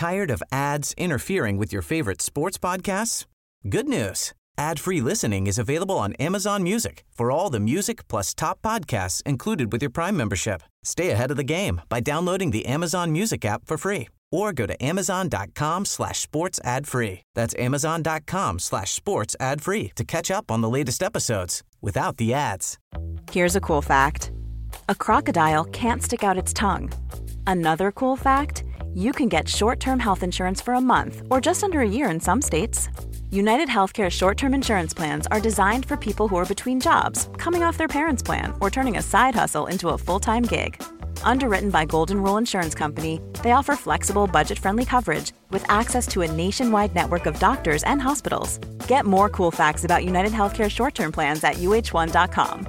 Tired of ads interfering with your favorite sports podcasts? Good news. Ad-free listening is available on Amazon Music for all the music plus top podcasts included with your Prime membership. Stay ahead of the game by downloading the Amazon Music app for free or go to amazon.com/sports ad free. That's amazon.com/sports ad free to catch up on the latest episodes without the ads. Here's a cool fact. A crocodile can't stick out its tongue. Another cool fact, you can get short-term health insurance for a month or just under a year in some states. United Healthcare short-term insurance plans are designed for people who are between jobs, coming off their parents' plan, or turning a side hustle into a full-time gig. Underwritten by Golden Rule Insurance Company, they offer flexible, budget-friendly coverage with access to a nationwide network of doctors and hospitals. Get more cool facts about United Healthcare short-term plans at uh1.com.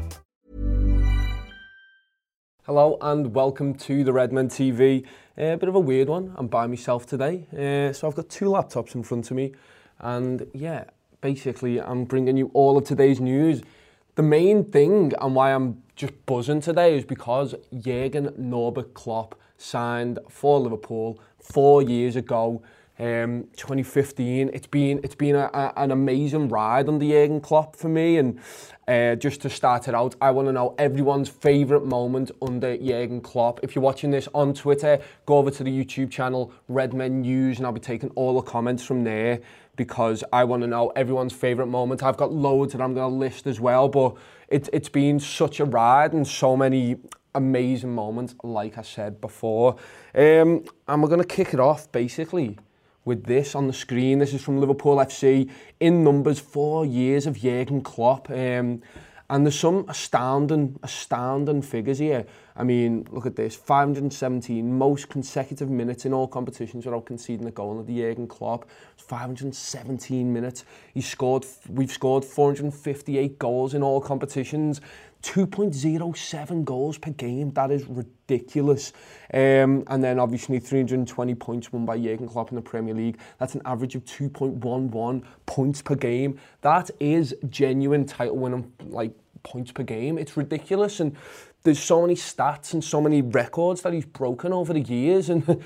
Hello and welcome to the Redmen TV. A bit of a weird one. I'm by myself today. So I've got two laptops in front of me. And yeah, basically I'm bringing you all of today's news. The main thing and why I'm just buzzing today is because Jurgen Norbert Klopp signed for Liverpool 4 years ago, 2015. It's been an amazing ride under Jurgen Klopp for me, and just to start it out, I want to know everyone's favourite moment under Jurgen Klopp. If you're watching this on Twitter, go over to the YouTube channel Redmen News, and I'll be taking all the comments from there because I want to know everyone's favourite moment. I've got loads that I'm going to list as well, but it's been such a ride and so many amazing moments, like I said before. And we're going to kick it off basically with this on the screen. This is from Liverpool FC. In numbers, 4 years of Jurgen Klopp. And there's some astounding figures here. I mean, look at this. 517 most consecutive minutes in all competitions without conceding a goal under Jurgen Klopp. 517 minutes. We've scored 458 goals in all competitions. 2.07 goals per game. That is ridiculous. And then obviously 320 points won by Jurgen Klopp in the Premier League. That's an average of 2.11 points per game. That is genuine title winning points per game. It's ridiculous, and there's so many stats and so many records that he's broken over the years, and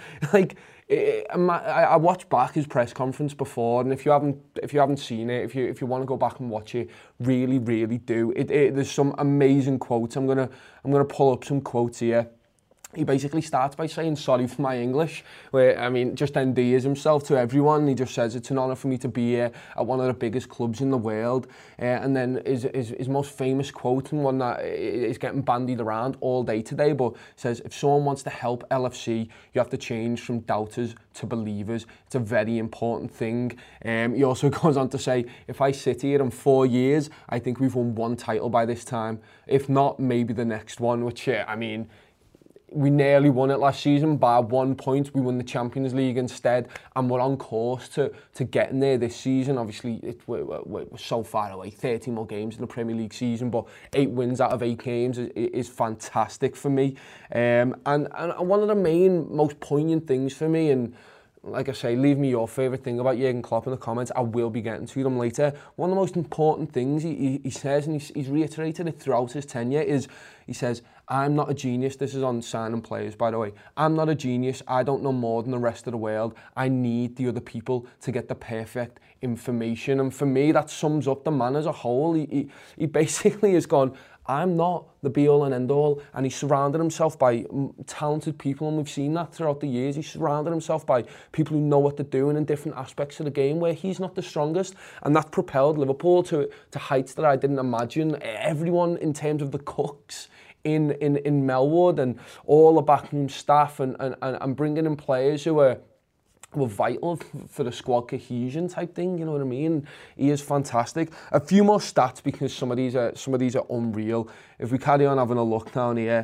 I watched back his press conference before, and if you haven't seen it, if you want to go back and watch it, really do. There's some amazing quotes. I'm gonna pull up some quotes here. He basically starts by saying sorry for my English, where, I mean, just endears himself to everyone. He just says it's an honour for me to be here at one of the biggest clubs in the world. And then his most famous quote, and one that is getting bandied around all day today, but says, if someone wants to help LFC, you have to change from doubters to believers. It's a very important thing. He also goes on to say, if I sit here in 4 years, I think we've won one title by this time. If not, maybe the next one, which, I mean, we nearly won it last season by 1 point. We won the Champions League instead, and we're on course to getting there this season. Obviously, we're so far away, 30 more games in the Premier League season, but 8 wins out of 8 games is fantastic for me. And one of the main, most poignant things for me, and like I say, leave me your favourite thing about Jurgen Klopp in the comments. I will be getting to them later. One of the most important things he says, and he's reiterated it throughout his tenure, is he says, I'm not a genius. This is on signing players, by the way. I'm not a genius. I don't know more than the rest of the world. I need the other people to get the perfect information. And for me, that sums up the man as a whole. He basically has gone, I'm not the be-all and end-all, and he's surrounded himself by talented people, and we've seen that throughout the years. He's surrounded himself by people who know what they're doing in different aspects of the game where he's not the strongest, and that propelled Liverpool to heights that I didn't imagine. Everyone in terms of the cooks in Melwood and all the backroom staff and bringing in players who were vital for the squad cohesion type thing, you know what I mean? He is fantastic. A few more stats because some of these are unreal. If we carry on having a look down here,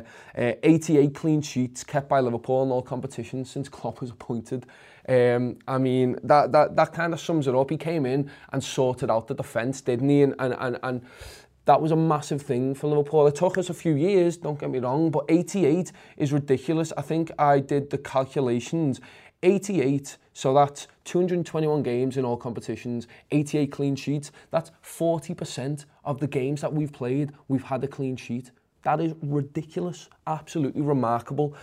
88 clean sheets kept by Liverpool in all competitions since Klopp was appointed. I mean, that kind of sums it up. He came in and sorted out the defence, didn't he? And that was a massive thing for Liverpool. It took us a few years, don't get me wrong, but 88 is ridiculous. I think I did the calculations. 88, so that's 221 games in all competitions, 88 clean sheets. That's 40% of the games that we've played, we've had a clean sheet. That is ridiculous, absolutely remarkable.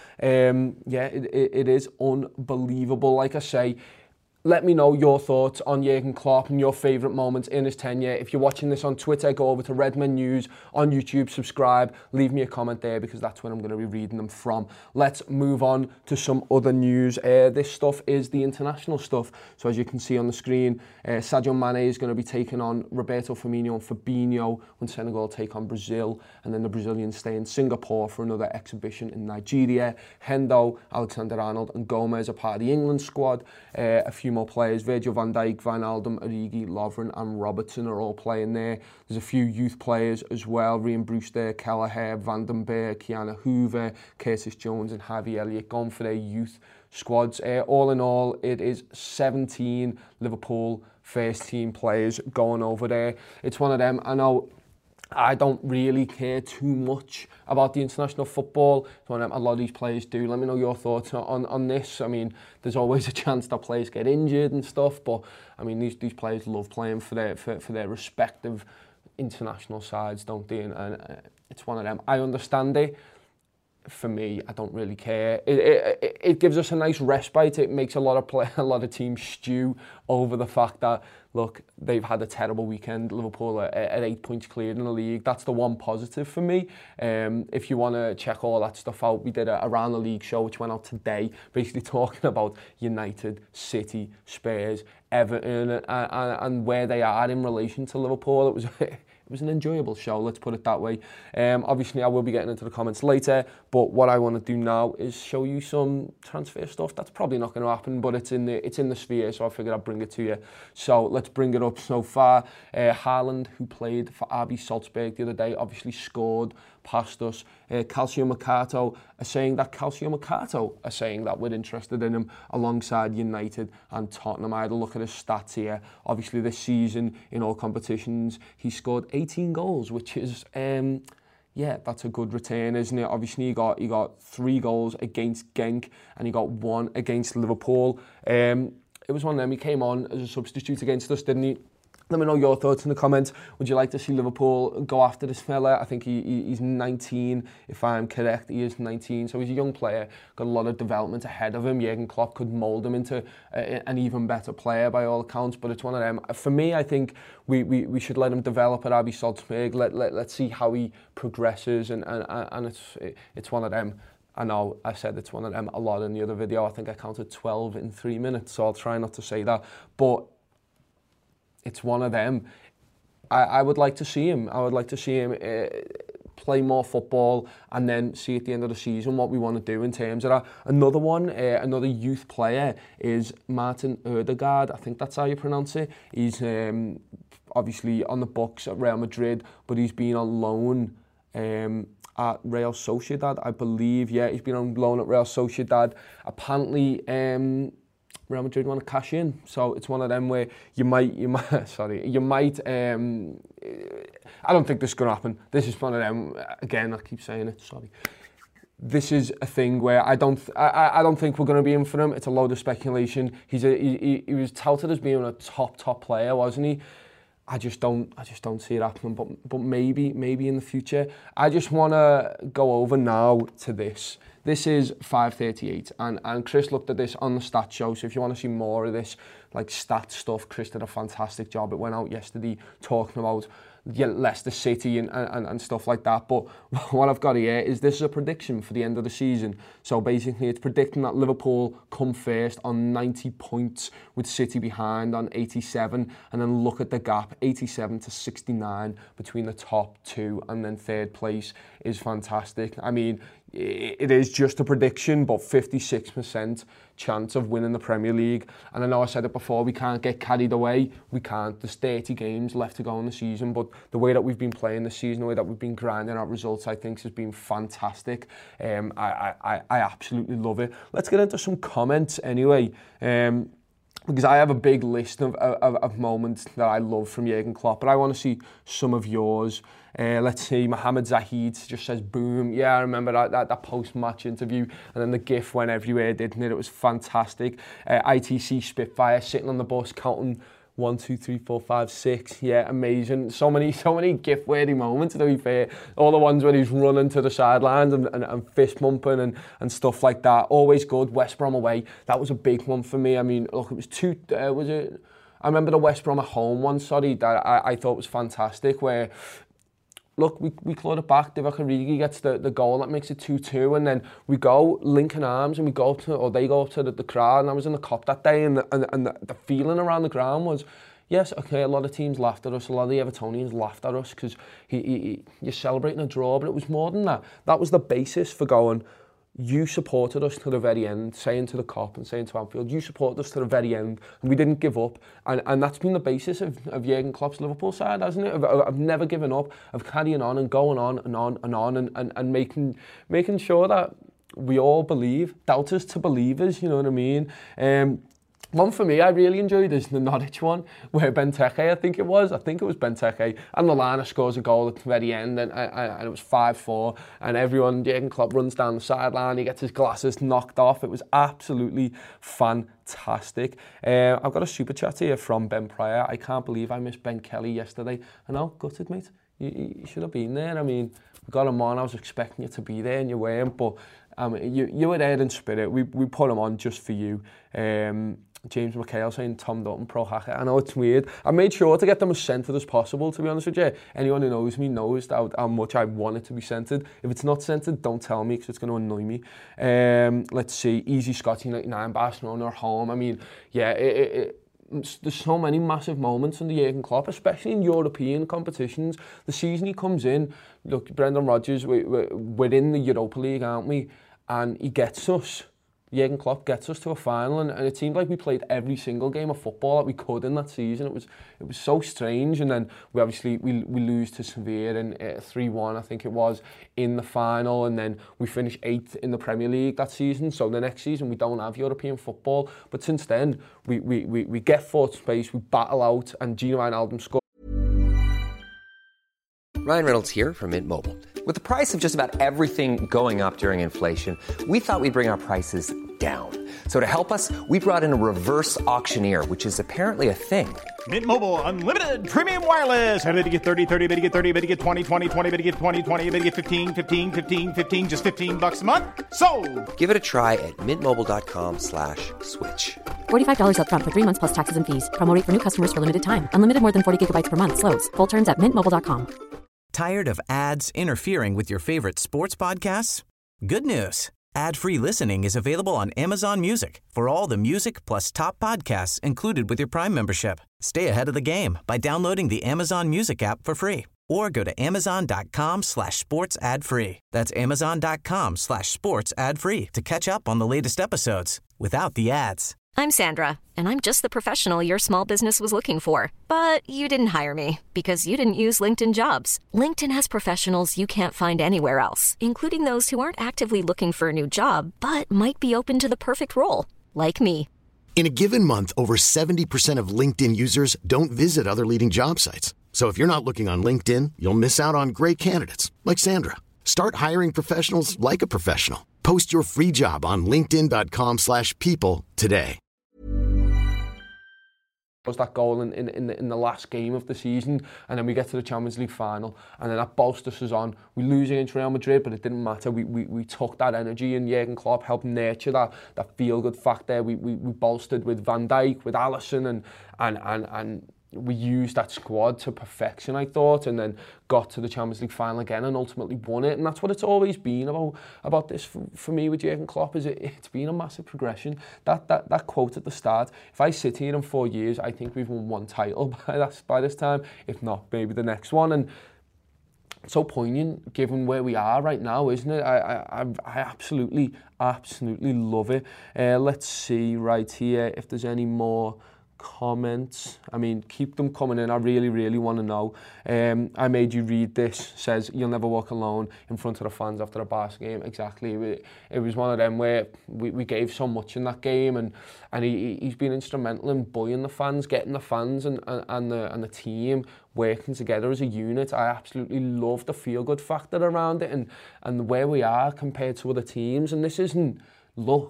It is unbelievable. Like I say, let me know your thoughts on Jurgen Klopp and your favourite moments in his tenure. If you're watching this on Twitter, go over to Redmen News on YouTube, subscribe, leave me a comment there because that's where I'm going to be reading them from. Let's move on to some other news. This stuff is the international stuff. So as you can see on the screen, Sadio Mane is going to be taking on Roberto Firmino and Fabinho when Senegal take on Brazil, and then the Brazilians stay in Singapore for another exhibition in Nigeria. Hendo, Alexander-Arnold and Gomez are part of the England squad. A few more players, Virgil van Dijk, Wijnaldum, Origi, Lovren and Robertson are all playing there. There's a few youth players as well, Ryan Brewster, Kelleher, Van den Berg, Kiana Hoover, Curtis Jones and Harvey Elliott gone for their youth squads. All in all, it is 17 Liverpool first team players going over there. It's one of them, I know I don't really care too much about the international football. So a lot of these players do. Let me know your thoughts on this. I mean, there's always a chance that players get injured and stuff, but I mean, these players love playing for their respective international sides, don't they? And it's one of them. I understand it. For me, I don't really care. It gives us a nice respite. It makes a lot of teams stew over the fact that, look, they've had a terrible weekend. Liverpool are at 8 points cleared in the league. That's the one positive for me. If you want to check all that stuff out, we did a Around the League show which went out today, basically talking about United, City, Spurs, Everton, and where they are in relation to Liverpool. It was an enjoyable show, let's put it that way. Obviously, I will be getting into the comments later, but what I want to do now is show you some transfer stuff. That's probably not going to happen, but it's in the sphere, so I figured I'd bring it to you. So let's bring it up so far. Haaland, who played for RB Salzburg the other day, obviously scored past us. Calcio Mercato are saying that we're interested in him alongside United and Tottenham. I had a look at his stats here. Obviously, this season in all competitions, he scored 18 goals, which is that's a good return, isn't it? Obviously, he got 3 goals against Genk and he got 1 against Liverpool. It was one of them. He came on as a substitute against us, didn't he? Let me know your thoughts in the comments. Would you like to see Liverpool go after this fella? I think he's 19, if I'm correct. He is 19, so he's a young player, got a lot of development ahead of him. Jurgen Klopp could mould him into an even better player by all accounts, but it's one of them. For me, I think we should let him develop at RB Salzburg. Let's see how he progresses, and it's one of them. I know I said it's one of them a lot in the other video. I think I counted 12 in 3 minutes, so I'll try not to say that. But it's one of them. I would like to see him. I would like to see him play more football and then see at the end of the season what we want to do in terms of that. Another one, another youth player is Martin Ødegaard. I think that's how you pronounce it. He's obviously on the books at Real Madrid, but he's been on loan at Real Sociedad, I believe. Yeah, he's been on loan at Real Sociedad. Apparently, Real Madrid want to cash in, so it's one of them where you might. I don't think this is going to happen. This is one of them. Again, I keep saying it. Sorry. This is a thing where I don't think we're going to be in for him. It's a load of speculation. He was touted as being a top player, wasn't he? I just don't see it happening. But maybe in the future. I just want to go over now to this. This is 5:38, and Chris looked at this on the stat show, so if you want to see more of this, like stat stuff, Chris did a fantastic job. It went out yesterday talking about Leicester City and stuff like that, but what I've got here is this is a prediction for the end of the season. So basically it's predicting that Liverpool come first on 90 points with City behind on 87, and then look at the gap, 87 to 69 between the top 2, and then third place is fantastic. I mean, it is just a prediction, but 56% chance of winning the Premier League. And I know I said it before, we can't get carried away. We can't. There's 30 games left to go in the season, but the way that we've been playing this season, the way that we've been grinding out results, I think has been fantastic. I absolutely love it. Let's get into some comments anyway. Because I have a big list of moments that I love from Jurgen Klopp, but I want to see some of yours. Let's see, Mohamed Zahid just says, boom. Yeah, I remember that post-match interview, and then the GIF went everywhere, didn't it? It was fantastic. ITC Spitfire sitting on the bus counting 1, 2, 3, 4, 5, 6. Yeah, amazing. So many gift-worthy moments, to be fair. All the ones where he's running to the sidelines and fist pumping and stuff like that. Always good. West Brom away. That was a big one for me. I mean, look, it was two... I remember the West Brom at home one, that I thought was fantastic, where... Look, we clawed it back. Divock Origi gets the goal that makes it 2-2, and then we go linking arms and we go up to, or they go up to the crowd. And I was in the Kop that day, and the feeling around the ground was, yes, okay, a lot of teams laughed at us, a lot of the Evertonians laughed at us because you're celebrating a draw, but it was more than that. That was the basis for going. You supported us to the very end, saying to the Kop and saying to Anfield, you supported us to the very end, and we didn't give up. And that's been the basis of Jurgen Klopp's Liverpool side, hasn't it? Of never giving up, of carrying on and going on and on and on and making sure that we all believe, doubters to believers, you know what I mean? One for me I really enjoyed is the Norwich one, where Benteke, I think it was Benteke, and Lallana scores a goal at the very end, and it was 5-4, and everyone, Jurgen Klopp runs down the sideline, he gets his glasses knocked off. It was absolutely fantastic. I've got a super chat here from Ben Pryor. I can't believe I missed Ben Kelly yesterday. I know, gutted, mate. You should have been there. I mean, we got him on, I was expecting you to be there and you weren't, but you were there in spirit. We put him on just for you. James McHale saying Tom Dutton, pro hacker. I know it's weird. I made sure to get them as centred as possible, to be honest with you. Anyone who knows me knows how much I want it to be centred. If it's not centred, don't tell me because it's going to annoy me. Let's see, Easy Scotty 99, Barcelona are home. I mean, yeah, there's so many massive moments under Jurgen Klopp, especially in European competitions. The season he comes in, look, Brendan Rodgers, we're in the Europa League, aren't we? And he gets us. Jurgen Klopp gets us to a final, and it seemed like we played every single game of football that we could in that season. It was so strange, and then we lose to Sevilla in 3-1, I think it was, in the final, and then we finish 8th in the Premier League that season. So the next season we don't have European football, but since then we get fourth space, we battle out, and Gino Wijnaldum scores. Ryan Reynolds here from Mint Mobile. With the price of just about everything going up during inflation, we thought we'd bring our prices down. So to help us, we brought in a reverse auctioneer, which is apparently a thing. Mint Mobile Unlimited Premium Wireless. How to get 30, 30, how to get 30, how to get 20, 20, 20, how to get 20, 20, how to get 15, 15, 15, 15, just $15 a month? Sold! Give it a try at mintmobile.com/switch. $45 up front for 3 months plus taxes and fees. Promo rate for new customers for limited time. Unlimited more than 40 gigabytes per month. Slows full terms at mintmobile.com. Tired of ads interfering with your favorite sports podcasts? Good news. Ad-free listening is available on Amazon Music for all the music plus top podcasts included with your Prime membership. Stay ahead of the game by downloading the Amazon Music app for free or go to amazon.com/sports ad free. That's amazon.com/sports ad free to catch up on the latest episodes without the ads. I'm Sandra, and I'm just the professional your small business was looking for. But you didn't hire me because you didn't use LinkedIn Jobs. LinkedIn has professionals you can't find anywhere else, including those who aren't actively looking for a new job, but might be open to the perfect role, like me. In a given month, over 70% of LinkedIn users don't visit other leading job sites. So if you're not looking on LinkedIn, you'll miss out on great candidates like Sandra. Start hiring professionals like a professional. Post your free job on linkedin.com/people today. Was that goal in the last game of the season, and then we get to the Champions League final, and then that bolsters us on. We lose against Real Madrid, but it didn't matter. We took that energy, and Jurgen Klopp helped nurture that feel-good factor. We bolstered with Van Dijk, with Alisson, and we used that squad to perfection, I thought, and then got to the Champions League final again and ultimately won it. And that's what it's always been about this for me with Jurgen Klopp, is it's been a massive progression. That quote at the start, if I sit here in 4 years, I think we've won one title by this time, if not maybe the next one. And it's so poignant given where we are right now, isn't it? I absolutely love it. Let's see right here if there's any more comments. I mean, keep them coming in. I really want to know. I made you read this. Says you'll never walk alone in front of the fans after a Barca game. Exactly. It was one of them where we gave so much in that game, and he's been instrumental in buoying the fans, getting the fans and the team working together as a unit. I absolutely love the feel-good factor around it and where we are compared to other teams. And this isn't luck.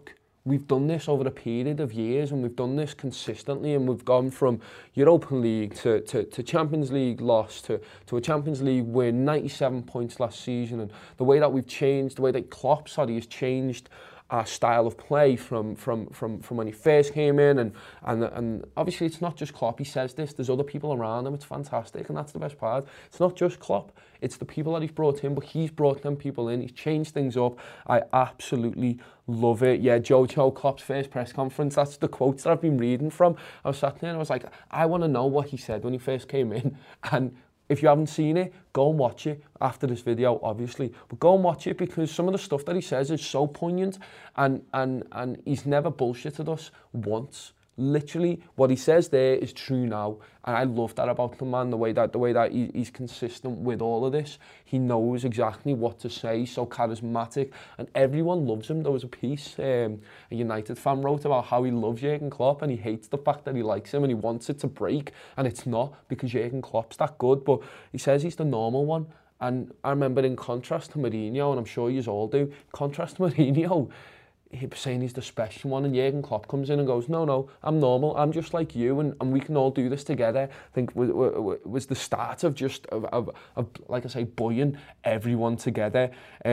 we've done this over a period of years, and we've done this consistently, and we've gone from Europa League to Champions League loss to a Champions League win, 97 points last season, and the way that we've changed, the way that Klopp, has changed our style of play from when he first came in, and obviously it's not just Klopp. He says this, there's other people around him. It's fantastic, and that's the best part. It's not just Klopp, it's the people that he's brought in, but he's brought them people in. He's changed things up. I absolutely love it. Yeah, Joe Klopp's first press conference, that's the quotes that I've been reading from. I was sat there and I was like, I want to know what he said when he first came in, and if you haven't seen it, go and watch it after this video, obviously. But go and watch it, because some of the stuff that he says is so poignant, and he's never bullshitted us once. Literally, what he says there is true now, and I love that about the man. The way that he's consistent with all of this. He knows exactly what to say. So charismatic, and everyone loves him. There was a piece a United fan wrote about how he loves Jurgen Klopp, and he hates the fact that he likes him, and he wants it to break, and it's not, because Jurgen Klopp's that good. But he says he's the normal one, and I remember, in contrast to Mourinho, and I'm sure you all do, contrast to Mourinho, he was saying he's the special one, and Jurgen Klopp comes in and goes, no, I'm normal, I'm just like you, and we can all do this together. I think was the start of just, of like I say, buoying everyone together.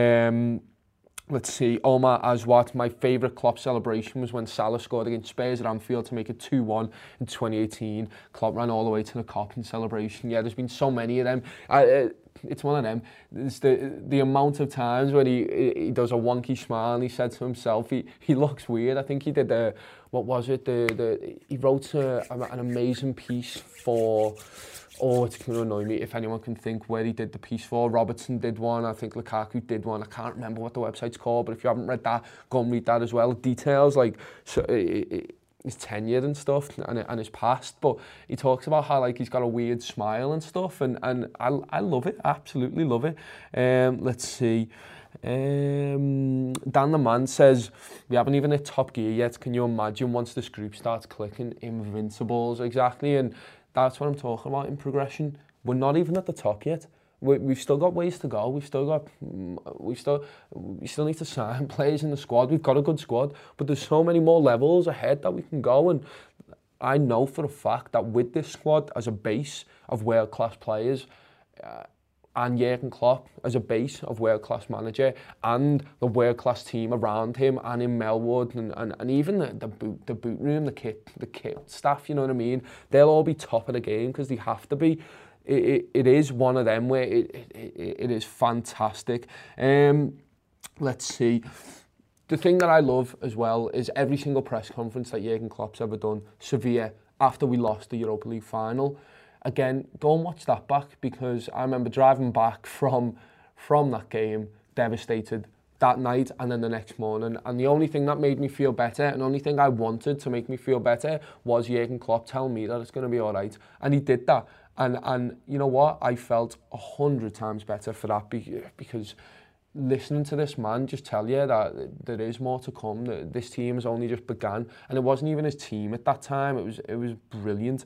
Let's see, Omar Aswat, my favourite Klopp celebration was when Salah scored against Spurs at Anfield to make it 2-1 in 2018. Klopp ran all the way to the Kop in celebration. Yeah, there's been so many of them. It's one of them. It's the amount of times when he does a wonky smile, and he said to himself, he looks weird. I think he did what was it? He wrote an amazing piece for. Oh, it's going to annoy me if anyone can think where he did the piece for. Robertson did one, I think Lukaku did one. I can't remember what the website's called, but if you haven't read that, go and read that as well. Details like his tenure and stuff, and his past, but he talks about how like he's got a weird smile and stuff, and I love it, absolutely love it. Let's see. Dan the Man says, we haven't even hit top gear yet. Can you imagine once this group starts clicking? Invincibles, exactly, and that's what I'm talking about in progression. We're not even at the top yet. We've still got ways to go. We still need to sign players in the squad. We've got a good squad, but there's so many more levels ahead that we can go. And I know for a fact that with this squad as a base of world-class players, and Jurgen Klopp as a base of world-class manager, and the world-class team around him, and in Melwood, and even the boot room, the kit staff, you know what I mean? They'll all be top of the game, because they have to be. It is one of them where it is fantastic. Let's see. The thing that I love as well is every single press conference that Jurgen Klopp's ever done, Sevilla, after we lost the Europa League final. Again, go and watch that back, because I remember driving back from that game, devastated, that night and then the next morning. And the only thing that made me feel better, and the only thing I wanted to make me feel better, was Jurgen Klopp telling me that it's going to be all right. And he did that. And you know what? I felt 100 times better for that, because listening to this man just tell you that there is more to come, that this team has only just begun, and it wasn't even his team at that time. It was brilliant.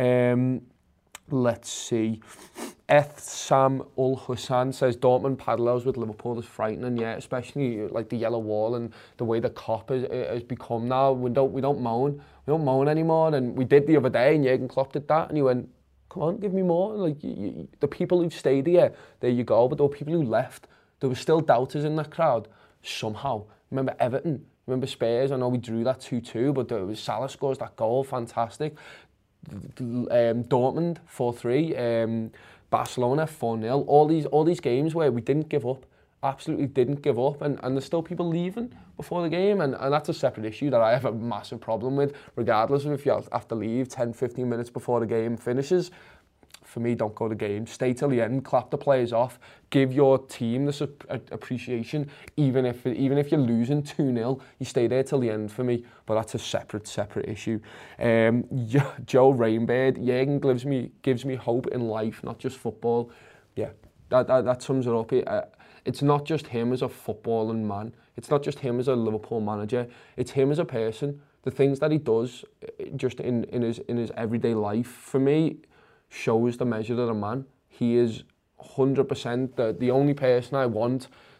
Let's see. Sam Ul Hussan says Dortmund parallels with Liverpool is frightening, yeah, especially like the yellow wall and the way the Kop has become now. We don't moan anymore, and we did the other day, and Jurgen Klopp did that, and he went, come on, give me more. Like the people who've stayed here, there you go. But there were people who left. There were still doubters in that crowd. Somehow, remember Everton, remember Spurs. I know we drew that 2-2, but there was Salah scores that goal, fantastic. Dortmund 4-3, Barcelona 4-0. All these games where we didn't give up, absolutely didn't give up, and there's still people leaving before the game, and that's a separate issue that I have a massive problem with, regardless of if you have to leave 10-15 minutes before the game finishes. For me, don't go to the game. Stay till the end, clap the players off, give your team this appreciation, even if you're losing 2-0, you stay there till the end for me. But that's a separate issue. Joe Rainbird, Jurgen gives me hope in life, not just football. Yeah, that sums it up. It's not just him as a footballing man. It's not just him as a Liverpool manager. It's him as a person. The things that he does, just in his everyday life, for me, shows the measure of a man. He is 100% the only person I want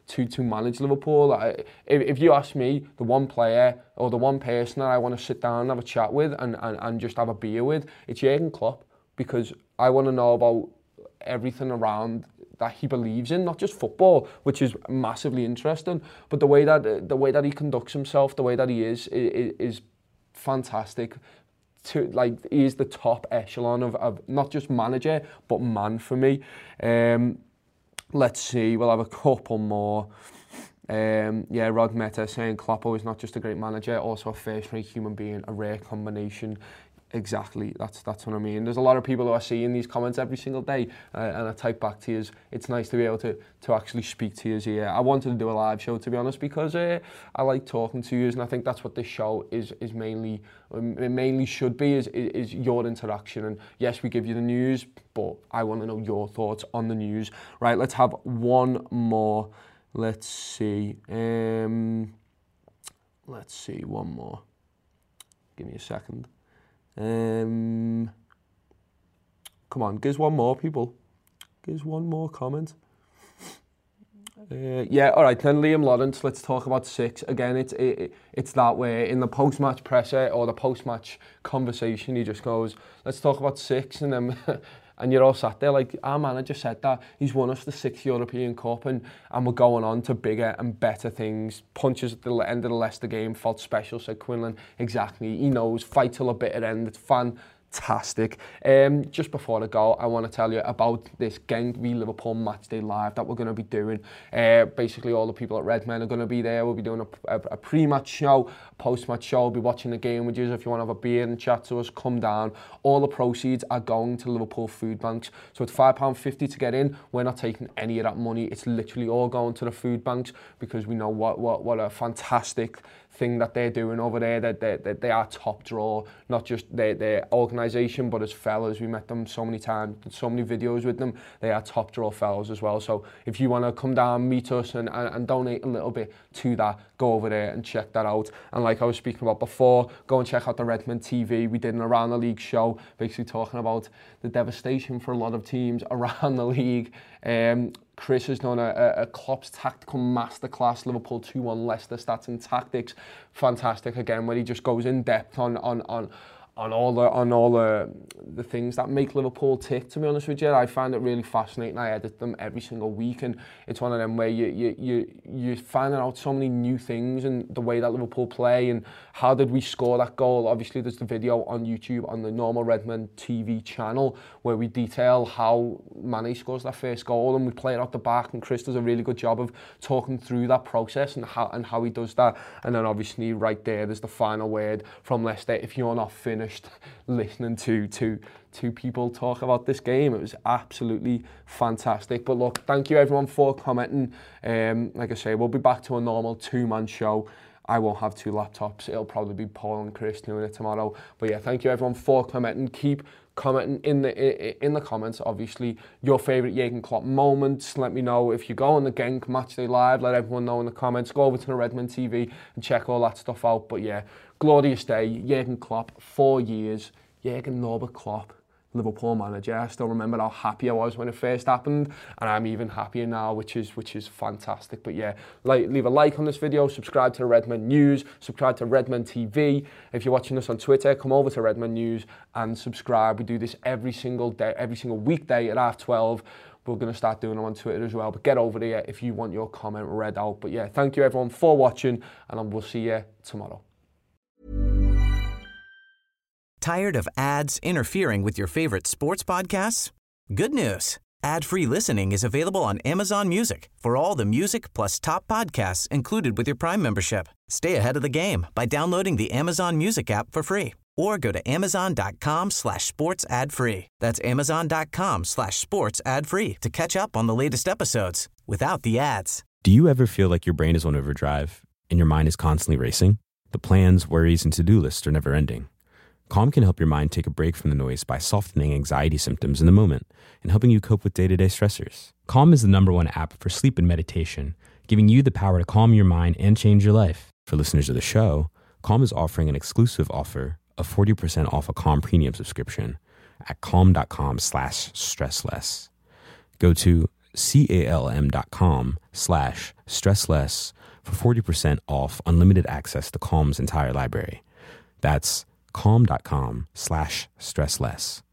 to manage Liverpool. If you ask me, the one player or the one person that I want to sit down and have a chat with and just have a beer with, it's Jurgen Klopp, because I want to know about everything around that he believes in, not just football, which is massively interesting, but the way that he conducts himself, the way that he is fantastic. He is the top echelon of not just manager but man for me. Let's see, we'll have a couple more. Rod Meta saying Kloppo is not just a great manager, also a first-rate human being, a rare combination. Exactly, that's what I mean. There's a lot of people who are seeing these comments every single day, and I type back to you. It's nice to be able to actually speak to you here. I wanted to do a live show, to be honest, because I like talking to you, and I think that's what this show is mainly. It mainly should be is your interaction. And yes, we give you the news, but I want to know your thoughts on the news. Right, let's have one more. Let's see. One more. Give me a second. Come on, give us one more, people. Give us one more comment. All right, then Liam Lawrence, let's talk about 6. Again, it's that way. In the post-match presser or the post-match conversation, he just goes, let's talk about 6, and then and you're all sat there like, our manager said that, he's won us the 6th European Cup, and we're going on to bigger and better things. Punches at the end of the Leicester game, felt special, said Quinlan. Exactly, he knows, fight till a bitter end, it's fantastic. Just before I go, I want to tell you about this Genk v Liverpool Matchday Live that we're going to be doing. Basically, all the people at Redmen are going to be there. We'll be doing a pre-match show, post-match show. We'll be watching the game with you. If you want to have a beer and chat to us, come down. All the proceeds are going to Liverpool food banks. So it's £5.50 to get in. We're not taking any of that money. It's literally all going to the food banks, because we know what a fantastic thing that they're doing over there. That they are top draw, not just their organisation, but as fellas. We met them so many times, did so many videos with them. They are top draw fellas as well. So if you want to come down, meet us and donate a little bit to that, go over there and check that out. And like I was speaking about before, go and check out the Redmen TV. We did an Around the League show, basically talking about the devastation for a lot of teams around the league. Chris has done a Klopp's tactical masterclass, Liverpool 2-1 Leicester stats and tactics. Fantastic, again, where he just goes in depth on all the things that make Liverpool tick. To be honest with you, I find it really fascinating. I edit them every single week, and it's one of them where you're finding out so many new things, and the way that Liverpool play, and how did we score that goal. Obviously, there's the video on YouTube on the normal Redmen TV channel where we detail how Mane scores that first goal, and we play it out the back, and Chris does a really good job of talking through that process and how he does that. And then obviously right there's the final word from Leicester. If you're not finished listening to people talk about this game, it was absolutely fantastic. But look, thank you everyone for commenting. Like I say, we'll be back to a normal 2-man show. I won't have 2 laptops. It'll probably be Paul and Chris doing it tomorrow. But yeah, thank you everyone for commenting. Keep commenting in the comments, obviously, your favourite Jurgen Klopp moments. Let me know if you go on the Genk Matchday Live. Let everyone know in the comments. Go over to the Redmen TV and check all that stuff out. But yeah, glorious day. Jurgen Klopp, 4 years. Jurgen Norbert Klopp, Liverpool manager. I still remember how happy I was when it first happened, and I'm even happier now, which is fantastic. But yeah, leave a like on this video, subscribe to the Redmen News, subscribe to Redmen TV. If you're watching us on Twitter, come over to Redmen News and subscribe. We do this every single day, every single weekday at 12:30. We're going to start doing them on Twitter as well. But get over there if you want your comment read out. But yeah, thank you everyone for watching, and we'll see you tomorrow. Tired of ads interfering with your favorite sports podcasts? Good news. Ad-free listening is available on Amazon Music for all the music plus top podcasts included with your Prime membership. Stay ahead of the game by downloading the Amazon Music app for free, or go to amazon.com/sports ad free. That's amazon.com/sports ad free to catch up on the latest episodes without the ads. Do you ever feel like your brain is on overdrive and your mind is constantly racing? The plans, worries, and to-do lists are never ending. Calm can help your mind take a break from the noise by softening anxiety symptoms in the moment and helping you cope with day-to-day stressors. Calm is the #1 app for sleep and meditation, giving you the power to calm your mind and change your life. For listeners of the show, Calm is offering an exclusive offer of 40% off a Calm premium subscription at calm.com/stressless. Go to calm.com/stressless for 40% off unlimited access to Calm's entire library. That's calm.com/stressless.